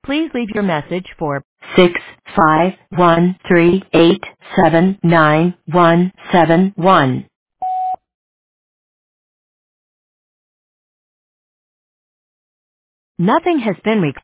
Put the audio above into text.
Please leave your message for 65138799171. Nothing has been recorded.